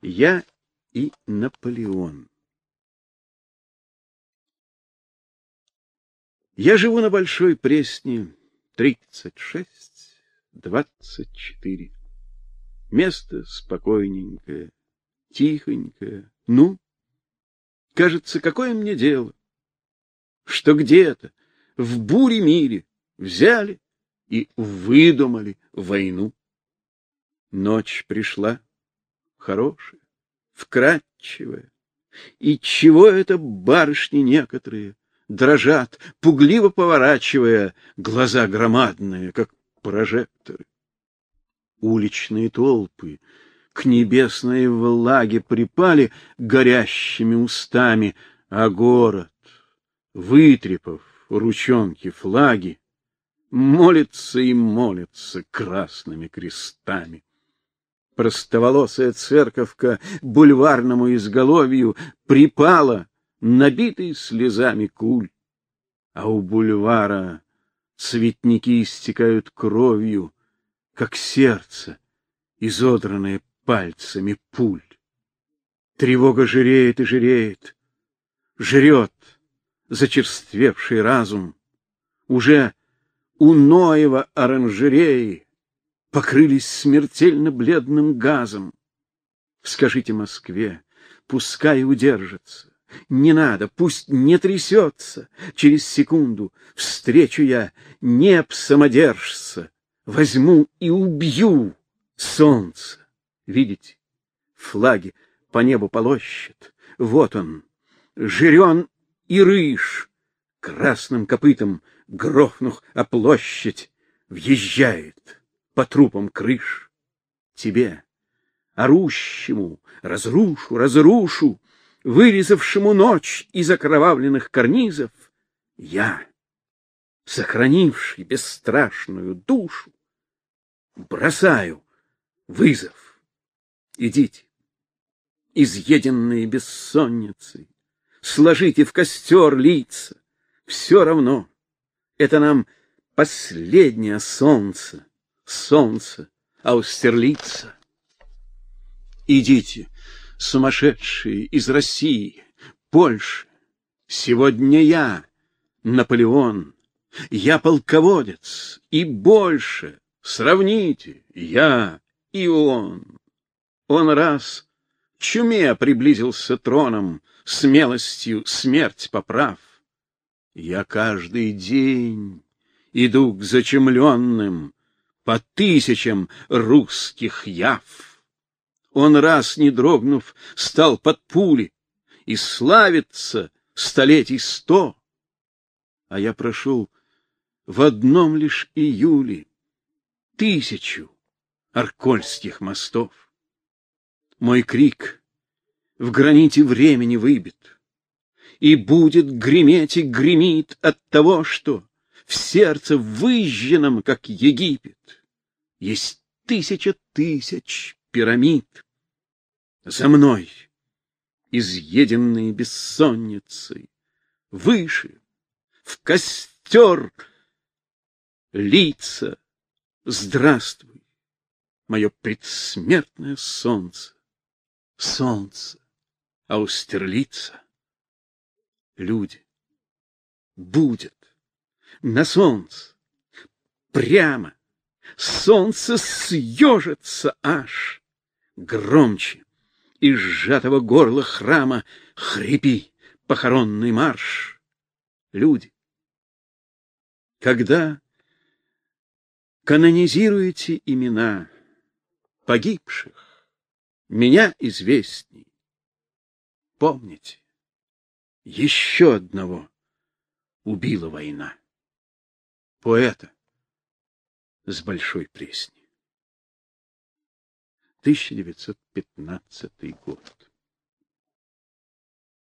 Я и Наполеон. Я живу на Большой Пресне 36-24. Место спокойненькое, тихонькое. Ну, кажется, какое мне дело, что где-то в буре мире взяли и выдумали войну. Ночь пришла хорошая, вкрадчивая. И чего это барышни некоторые дрожат, пугливо поворачивая глаза громадные, как прожекторы? Уличные толпы к небесной влаге припали горящими устами, а город, вытрепав ручонки флаги, молится и молится красными крестами. Простоволосая церковка бульварному изголовью припала, набитый слезами куль, а у бульвара цветники истекают кровью, как сердце, изодранное пальцами пуль. Тревога жиреет и жиреет, жрет зачерствевший разум. Уже у Ноева оранжереи покрылись смертельно бледным газом. Скажите Москве, пускай удержится. Не надо, пусть не трясется. Через секунду встречу я непсамодержца. Возьму и убью солнце. Видите, флаги по небу полощет. Вот он, Жирен и Рыж, красным копытом грохнув о площадь, въезжает по трупам крыш. Тебе, орущему, разрушу, разрушу, вырезавшему ночь из окровавленных карнизов, я, сохранивший бесстрашную душу, бросаю вызов. Идите, изъеденные бессонницей, сложите в костер лица. Все равно, это нам последнее солнце, солнце Аустерлица. Идите, сумасшедшие из России, Польши. Сегодня я, Наполеон, я полководец, и больше. Сравните, я и он. Он раз к чуме приблизился троном, смелостью смерть поправ. Я каждый день иду к зачумленным по тысячам русских яв. Он раз, не дрогнув, стал под пули и славится столетий 100. А я прошел в одном лишь июле 1000 аркольских мостов. Мой крик в граните времени выбит и будет греметь и гремит от того, что в сердце выжженном, как Египет, есть 1000 тысяч пирамид. За мной, изъеденные бессонницей, выше, в костер лица. Здравствуй, мое предсмертное солнце, солнце Аустерлица. Люди, будет на солнце прямо, солнце съежится аж. Громче из сжатого горла храма хрипи похоронный марш. Люди, когда канонизируете имена погибших, меня известней, помните, еще одного убила война. Поэта с Большой Пресни. 1915 год.